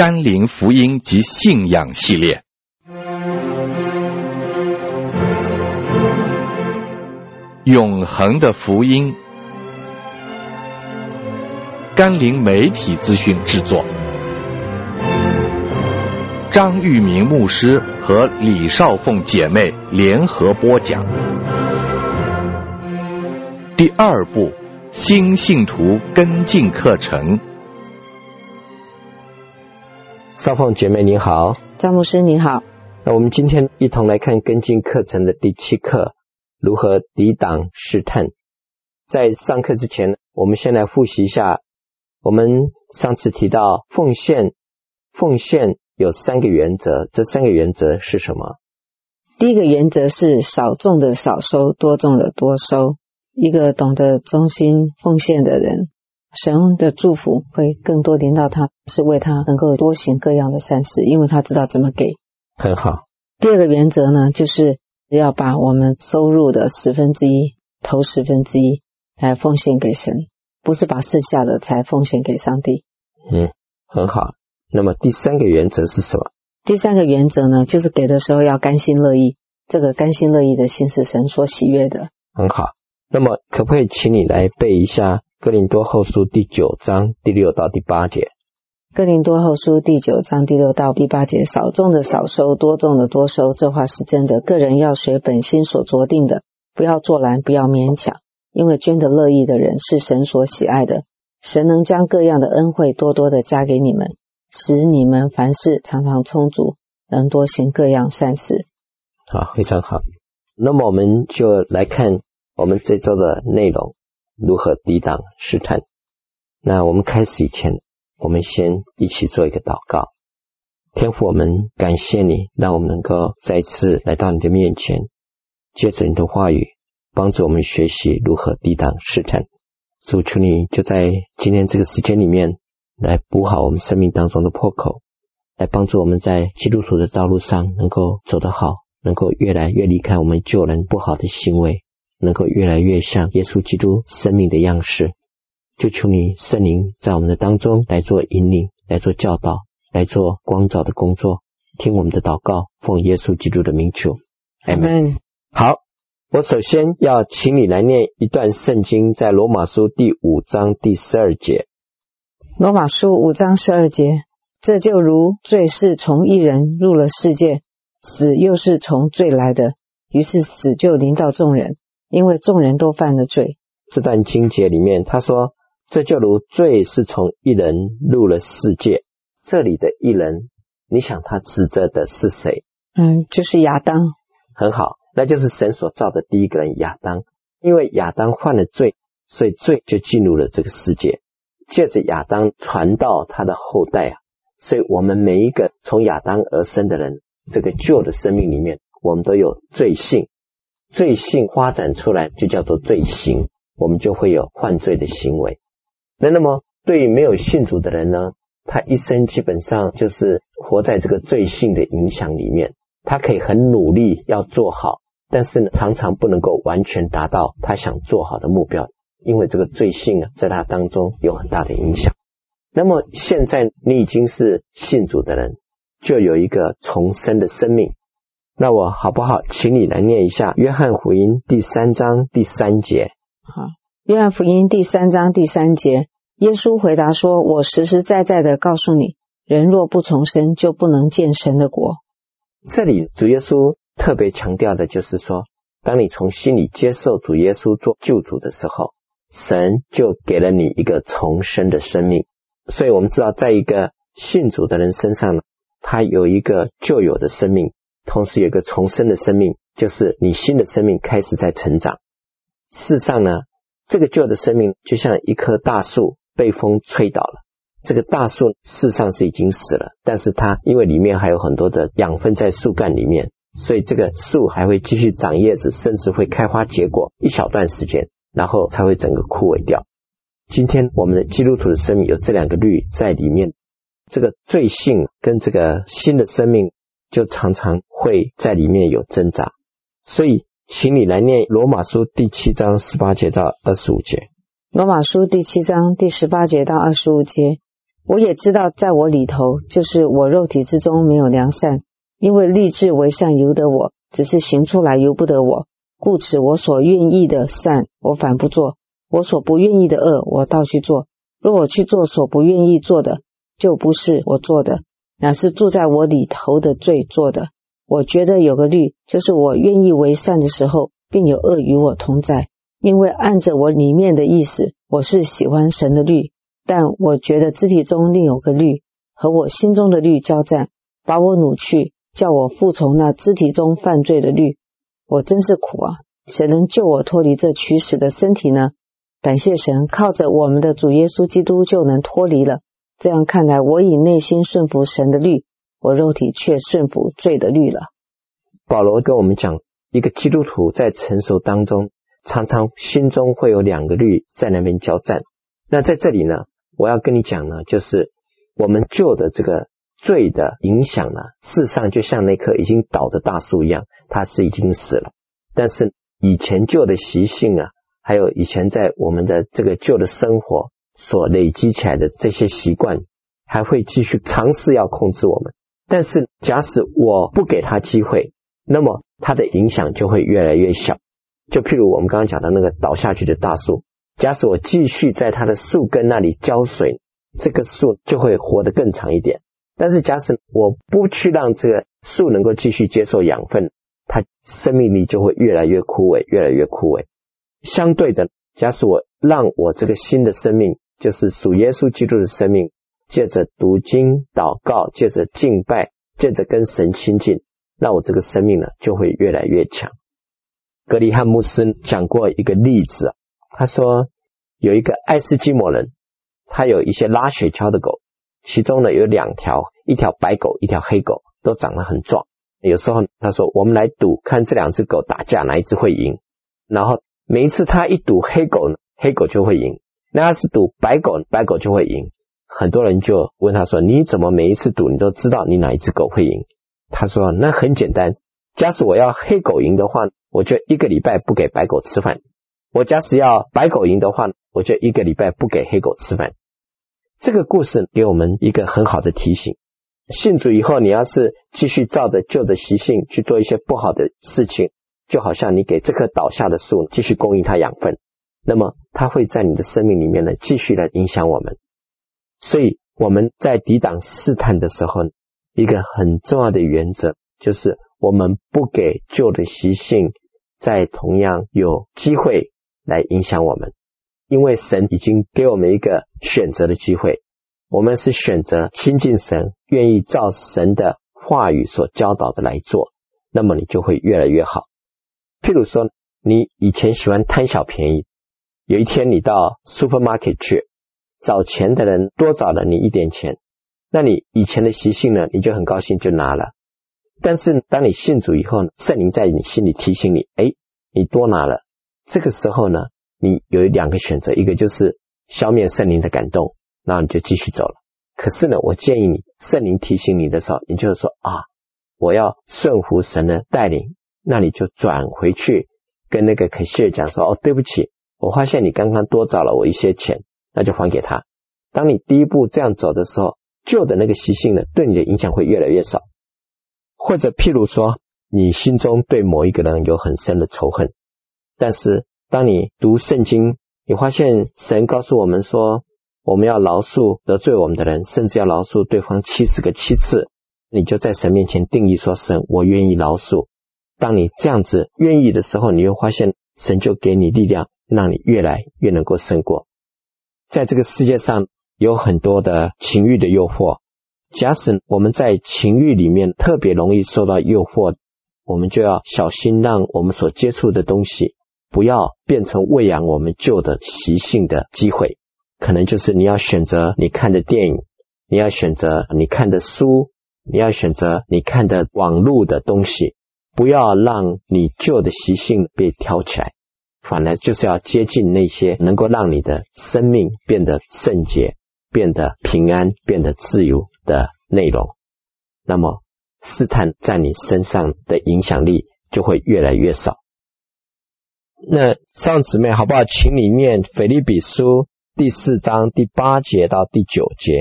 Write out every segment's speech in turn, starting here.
甘霖福音及信仰系列。永恒的福音，甘霖媒体资讯制作，张玉明牧师和李少凤姐妹联合播讲。第二部，新信徒跟进课程。 少凤姐妹你好， 张牧师你好。 那我们今天一同来看跟进课程的第7课，如何抵挡试探。在上课之前，我们先来复习一下，我们上次提到奉献有3个原则，这3个原则是什么？ 第一个原则是少种的少收，多种的多收。一个懂得忠心奉献的人，神的祝福会更多临到他，是为他能够多行各样的善事，因为他知道怎么给。 很好。 第二个原则呢，就是要把我们收入的1/10投1/10来奉献给神，不是把剩下的才奉献给上帝。 很好。那么第3个原则是什么？ 第3个原则呢，就是给的时候要甘心乐意，这个甘心乐意的心是神所喜悦的。 很好。那么可不可以请你来背一下哥林多后书第9章第6到第8节？ 哥林多后书第9章第6到第8节，少种的少收，多种的多收，这话是真的。个人要随本心所酌定的，不要作难，不要勉强，因为捐得乐意的人是神所喜爱的。神能将各样的恩惠多多的加给你们，使你们凡事常常充足，能多行各样善事。 好，非常好。那么我们就来看我们这周的内容，如何抵挡试探。那我们开始以前，我们先一起做一个祷告。天父，我们感谢你，让我们能够再次来到你的面前，借着你的话语帮助我们学习如何抵挡试探。主，求你就在今天这个时间里面来补好我们生命当中的破口，来帮助我们在基督徒的道路上能够走得好，能够越来越离开我们旧人不好的行为，能够越来越像耶稣基督生命的样式。就求你圣灵在我们的当中来做引领，来做教导，来做光照的工作。听我们的祷告，奉耶稣基督的名求，阿们。好，我首先要请你来念一段圣经，在罗马书第5章第12节。 罗马书5章12节，这就如罪是从一人入了世界，死又是从罪来的，于是死就临到众人，因为众人都犯了罪。 这段经节里面他说，这就如罪是从一人入了世界。这里的一人，你想他指着的是谁？ 就是亚当。 很好，那就是神所造的第一个人亚当。因为亚当犯了罪，所以罪就进入了这个世界，借着亚当传到他的后代所以我们每一个从亚当而生的人，这个旧的生命里面，我们都有罪性。罪性发展出来就叫做罪行，我们就会有犯罪的行为。那么对于没有信主的人呢，他一生基本上就是活在这个罪性的影响里面，他可以很努力要做好，但是呢，常常不能够完全达到他想做好的目标，因为这个罪性在他当中有很大的影响。那么现在你已经是信主的人，就有一个重生的生命。那我好不好请你来念一下约翰福音第3章第3节。 好，约翰福音第3章第3节，耶稣回答说，我实实在在的告诉你，人若不重生，就不能见神的国。 这里主耶稣特别强调的就是说，当你从心里接受主耶稣做救主的时候，神就给了你一个重生的生命。所以我们知道，在一个信主的人身上呢，他有一个旧有的生命，同时有一个重生的生命，就是你新的生命开始在成长。事实上呢，这个旧的生命就像一棵大树被风吹倒了，这个大树事实上是已经死了，但是它因为里面还有很多的养分在树干里面，所以这个树还会继续长叶子，甚至会开花结果一小段时间，然后才会整个枯萎掉。今天我们的基督徒的生命有这2个律在里面，这个罪性跟这个新的生命就常常会在里面有挣扎。所以请你来念罗马书第7章18节到25节。 罗马书第7章第18节到25节， 我也知道在我里头，就是我肉体之中没有良善，因为立志为善由得我，只是行出来由不得我。故此我所愿意的善，我反不做；我所不愿意的恶，我倒去做。若我去做所不愿意做的，就不是我做的，乃是住在我里头的罪做的。我觉得有个律，就是我愿意为善的时候，并有恶与我同在。因为按着我里面的意思，我是喜欢神的律，但我觉得肢体中另有个律，和我心中的律交战，把我掳去，叫我服从那肢体中犯罪的律。我真是苦啊！谁能救我脱离这取死的身体呢？感谢神，靠着我们的主耶稣基督就能脱离了。这样看来，我以内心顺服神的律，我肉体却顺服罪的律了。 保罗跟我们讲，一个基督徒在成熟当中，常常心中会有两个律在那边交战。那在这里呢，我要跟你讲呢，就是我们旧的这个罪的影响呢，事实上就像那棵已经倒的大树一样，它是已经死了。但是以前旧的习性啊，还有以前在我们的这个旧的生活所累积起来的这些习惯，还会继续尝试要控制我们。但是假使我不给他机会，那么它的影响就会越来越小。就譬如我们刚刚讲的那个倒下去的大树，假使我继续在它的树根那里浇水，这个树就会活得更长一点。但是假使我不去让这个树能够继续接受养分，它生命力就会越来越枯萎，越来越枯萎。相对的，假使我让我这个新的生命，就是属耶稣基督的生命，借着读经祷告，借着敬拜，借着跟神亲近，让我这个生命呢就会越来越强。格里汉牧师讲过一个例子，他说有一个爱斯基摩人，他有一些拉雪橇的狗，其中呢有两条，一条白狗，一条黑狗，都长得很壮。有时候他说我们来赌，看这两只狗打架哪一只会赢。然后每一次他一赌黑狗呢，黑狗就会赢；那要是赌白狗，白狗就会赢。很多人就问他说，你怎么每一次赌你都知道你哪一只狗会赢？他说那很简单，假使我要黑狗赢的话，我就一个礼拜不给白狗吃饭；我假使要白狗赢的话，我就一个礼拜不给黑狗吃饭。这个故事给我们一个很好的提醒，信主以后，你要是继续照着旧的习性去做一些不好的事情，就好像你给这棵倒下的树继续供应它养分，那么它会在你的生命里面呢继续来影响我们。所以我们在抵挡试探的时候，一个很重要的原则就是我们不给旧的习性再同样有机会来影响我们。因为神已经给我们一个选择的机会，我们是选择亲近神，愿意照神的话语所教导的来做，那么你就会越来越好。譬如说你以前喜欢贪小便宜，有一天你到 supermarket 去，找钱的人多找了你一点钱，那你以前的习性呢，你就很高兴就拿了。但是当你信主以后，圣灵在你心里提醒你，你多拿了，这个时候呢，你有两个选择，一个就是消灭圣灵的感动，然后你就继续走了。可是呢，我建议你，圣灵提醒你的时候，你就说我要顺服神的带领，那你就转回去跟那个可谢讲说，对不起，我发现你刚刚多找了我一些钱，那就还给他。当你第一步这样走的时候，旧的那个习性呢，对你的影响会越来越少。或者譬如说，你心中对某一个人有很深的仇恨，但是当你读圣经，你发现神告诉我们说，我们要饶恕得罪我们的人，甚至要饶恕对方70个7次，你就在神面前定义说，神，我愿意饶恕。当你这样子愿意的时候，你会发现神就给你力量，让你越来越能够胜过。在这个世界上有很多的情欲的诱惑，假使我们在情欲里面特别容易受到诱惑，我们就要小心，让我们所接触的东西不要变成喂养我们旧的习性的机会。可能就是你要选择你看的电影，你要选择你看的书，你要选择你看的网络的东西，不要让你旧的习性被挑起来，反而就是要接近那些能够让你的生命变得圣洁，变得平安，变得自由的内容。那么试探在你身上的影响力就会越来越少。那上姊妹好不好，请你念腓立比书第4章第8节到第9节。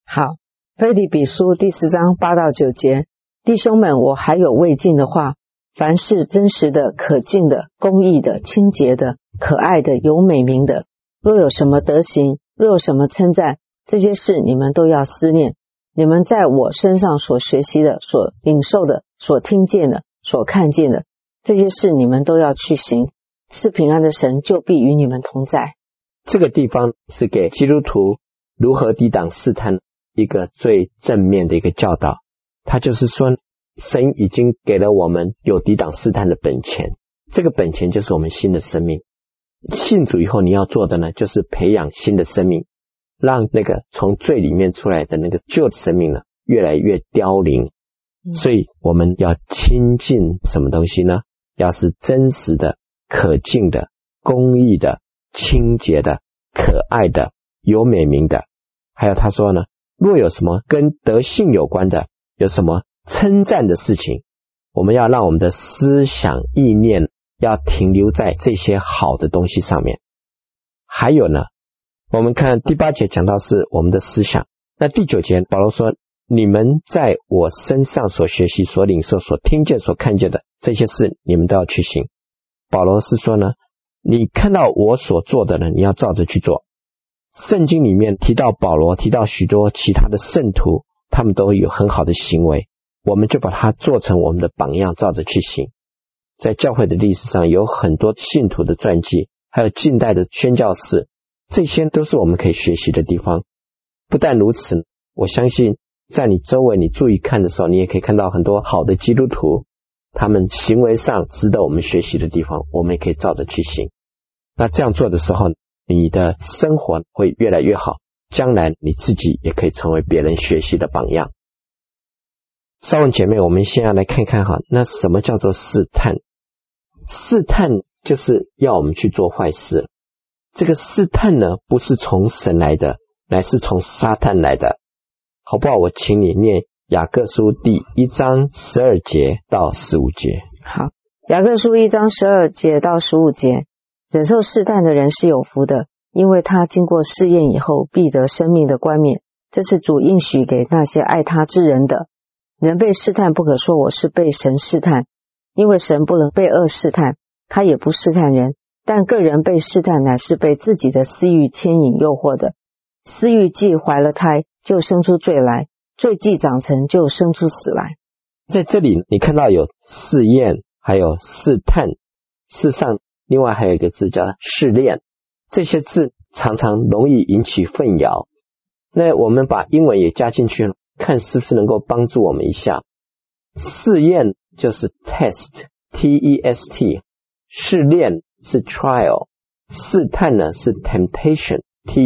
好，腓立比书第4章8到9节，弟兄们，我还有未尽的话，凡是真实的、可敬的、公义的、清洁的、可爱的、有美名的，若有什么德行，若有什么称赞，这些事你们都要思念。你们在我身上所学习的、所领受的、所听见的、所看见的，这些事你们都要去行，赐平安的神就必与你们同在。 这个地方是给基督徒如何抵挡试探一个最正面的一个教导。他就是说，神已经给了我们有抵挡试探的本钱，这个本钱就是我们新的生命。信主以后你要做的呢，就是培养新的生命，让那个从罪里面出来的那个旧生命呢越来越凋零。所以我们要亲近什么东西呢？要是真实的、可敬的、公义的、清洁的、可爱的、有美名的。还有他说呢，若有什么跟德性有关的，有什么称赞的事情，我们要让我们的思想意念要停留在这些好的东西上面。还有呢，我们看第8节讲到是我们的思想，那第9节保罗说，你们在我身上所学习、所领受、所听见、所看见的这些事你们都要去行。保罗是说呢，你看到我所做的呢，你要照着去做。圣经里面提到保罗，提到许多其他的圣徒，他们都有很好的行为，我们就把它做成我们的榜样，照着去行。在教会的历史上有很多信徒的传记，还有近代的宣教士，这些都是我们可以学习的地方。不但如此，我相信在你周围你注意看的时候，你也可以看到很多好的基督徒，他们行为上值得我们学习的地方，我们也可以照着去行。那这样做的时候，你的生活会越来越好，将来你自己也可以成为别人学习的榜样。少文姐妹，我们先要来看看那什么叫做试探？试探就是要我们去做坏事。这个试探呢，不是从神来的，乃是从撒旦来的。好不好？我请你念雅各书第1章12节到15节。 好，雅各书1章12节到15节，忍受试探的人是有福的，因为他经过试验以后，必得生命的冠冕。这是主应许给那些爱他之人的。人被试探，不可说我是被神试探，因为神不能被恶试探，他也不试探人。但个人被试探，乃是被自己的私欲牵引诱惑的。私欲既怀了胎，就生出罪来；罪既长成，就生出死来。 在这里你看到有试验，还有试探，事实上另外还有一个字叫试炼，这些字常常容易引起混淆。那我们把英文也加进去，看是不是能够帮助我们一下。试验就是 test T-E-S-T， 试炼是 trial， 试探呢是 temptation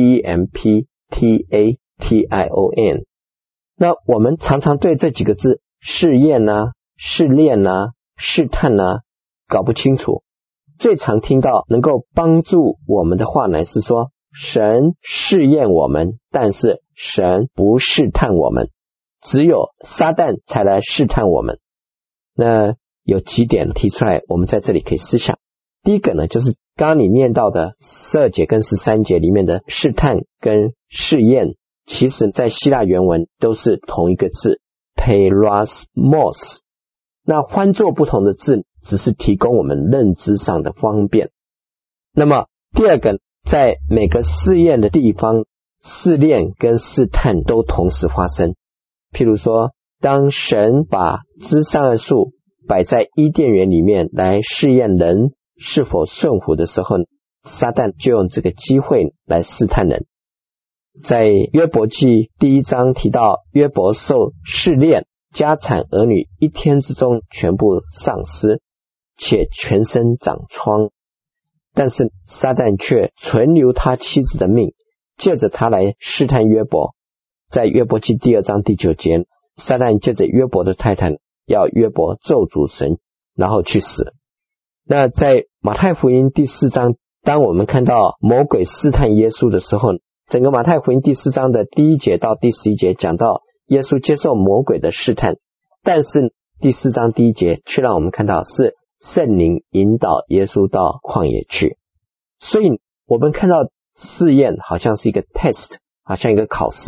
T-E-M-P-T-A-T-I-O-N。 那我们常常对这几个字试验啊、试炼啊、试探啊搞不清楚。最常听到能够帮助我们的话呢，是说神试验我们，但是神不试探我们，只有撒旦才来试探我们。那有几点提出来，我们在这里可以思想。第一个呢，就是刚刚你念到的12节跟13节里面的试探跟试验，其实在希腊原文都是同一个字 peirasmos， 那换作不同的字，只是提供我们认知上的方便。那么第二个，在每个试验的地方，试炼跟试探都同时发生。譬如说，当神把知善恶树摆在伊甸园里面来试验人是否顺服的时候，撒旦就用这个机会来试探人。在约伯记第1章提到，约伯受试炼，家产儿女1天之中全部丧失，且全身长疮，但是撒旦却存留他妻子的命，借着他来试探约伯。在约伯记第2章第9节，撒旦借着约伯的太太要约伯咒诅神，然后去死。那在马太福音第4章，当我们看到魔鬼试探耶稣的时候，整个马太福音第4章的第1节到第11节讲到耶稣接受魔鬼的试探，但是第4章第1节却让我们看到是圣灵引导耶稣到旷野去。所以我们看到试验好像是一个 test， 好像一个考试，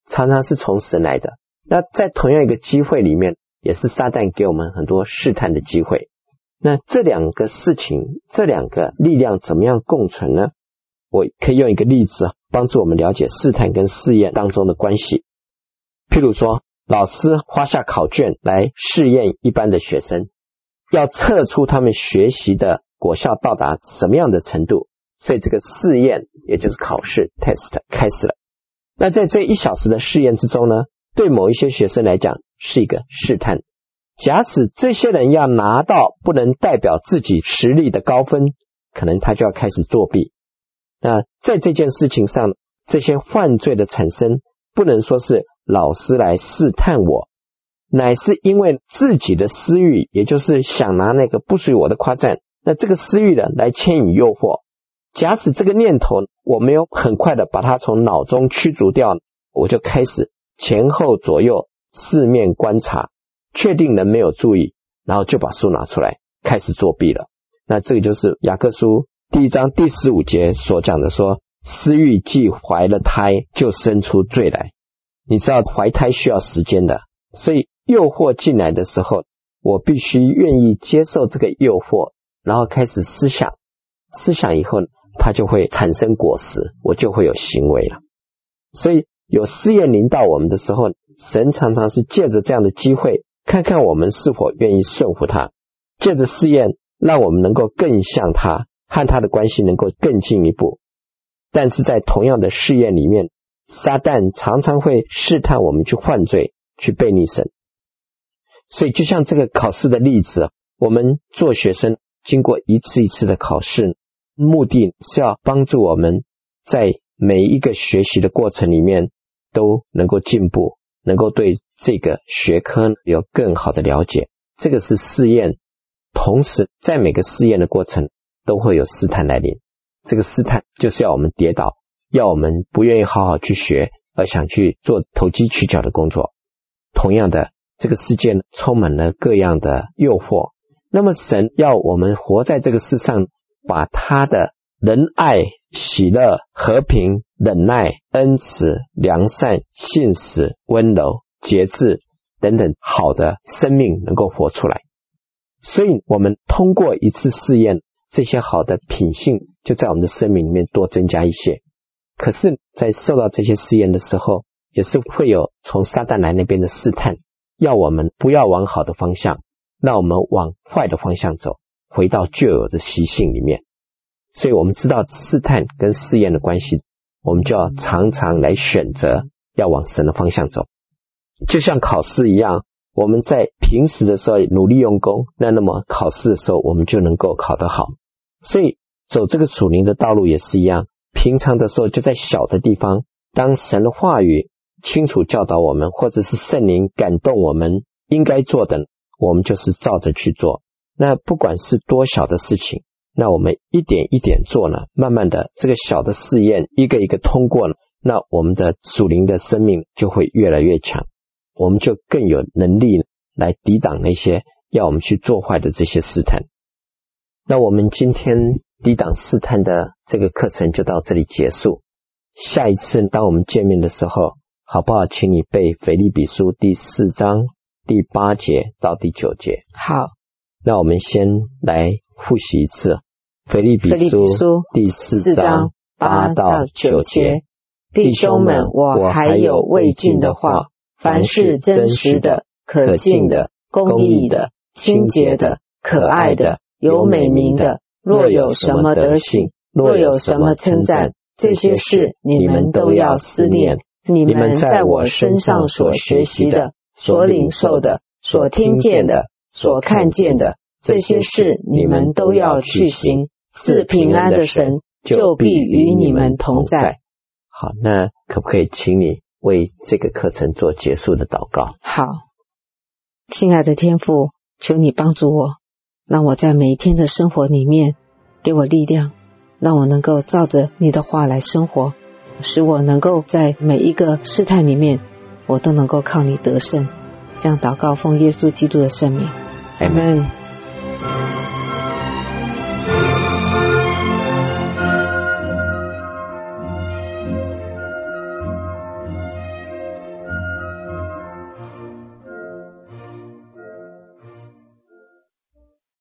常常是从神来的。那在同样一个机会里面，也是撒旦给我们很多试探的机会。那这两个事情，这两个力量怎么样共存呢？我可以用一个例子帮助我们了解试探跟试验当中的关系。譬如说，老师花下考卷来试验一般的学生，要测出他们学习的果效到达什么样的程度，所以这个试验也就是考试 test 开始了。那在这1小时的试验之中呢，对某一些学生来讲是一个试探。假使这些人要拿到不能代表自己实力的高分，可能他就要开始作弊。那在这件事情上，这些犯罪的产生不能说是老师来试探我，乃是因为自己的私欲，也就是想拿那个不属于我的夸赞，那这个私欲呢来牵引诱惑。假使这个念头我没有很快的把它从脑中驱逐掉，我就开始前后左右四面观察，确定人没有注意，然后就把书拿出来开始作弊了。那这个就是雅各书第1章第15节所讲的说，私欲既怀了胎，就生出罪来。你知道怀胎需要时间的，所以诱惑进来的时候，我必须愿意接受这个诱惑，然后开始思想以后它就会产生果实，我就会有行为了。所以有试验临到我们的时候，神常常是借着这样的机会，看看我们是否愿意顺服他，借着试验让我们能够更像他，和他的关系能够更进一步。但是在同样的试验里面，撒旦常常会试探我们去犯罪，去背逆神。所以就像这个考试的例子，我们做学生经过一次一次的考试，目的是要帮助我们在每一个学习的过程里面都能够进步，能够对这个学科有更好的了解。这个是试验，同时在每个试验的过程都会有试探来临。这个试探就是要我们跌倒，要我们不愿意好好去学，而想去做投机取巧的工作。同样的，这个世界充满了各样的诱惑，那么神要我们活在这个世上，把他的仁爱、喜乐、和平、忍耐、恩慈、良善、信实、温柔、节制等等好的生命能够活出来。所以我们通过一次试验，这些好的品性就在我们的生命里面多增加一些。可是在受到这些试验的时候，也是会有从撒旦来那边的试探，要我们不要往好的方向，让我们往坏的方向走，回到旧有的习性里面。所以我们知道试探跟试验的关系，我们就要常常来选择要往神的方向走。就像考试一样，我们在平时的时候努力用功，那么考试的时候我们就能够考得好。所以走这个属灵的道路也是一样，平常的时候就在小的地方，当神的话语清楚教导我们，或者是圣灵感动我们应该做的，我们就是照着去做。那不管是多小的事情，那我们一点一点做呢，慢慢的这个小的试验一个一个通过了，那我们的属灵的生命就会越来越强，我们就更有能力来抵挡那些要我们去做坏的这些试探。那我们今天抵挡试探的这个课程就到这里结束。下一次当我们见面的时候，好不好请你背腓立比书第4章第8节到第9节。 好， 那我们先来复习一次腓立比书第4章8到9节。 弟兄们，我还有未尽的话，凡是真实的、可敬的、公义的、清洁的、可爱的、有美名的，若有什么德行，若有什么称赞，这些事你们都要思念。你们在我身上所学习的、所领受的、所听见的、所看见的，这些事你们都要去行，赐平安的神就必与你们同在。 好，那可不可以请你为这个课程做结束的祷告？ 好，亲爱的天父，求你帮助我，让我在每一天的生活里面给我力量，让我能够照着你的话来生活，使我能够在每一个试探里面我都能够靠你得胜。这样祷告奉耶稣基督的圣名，阿们。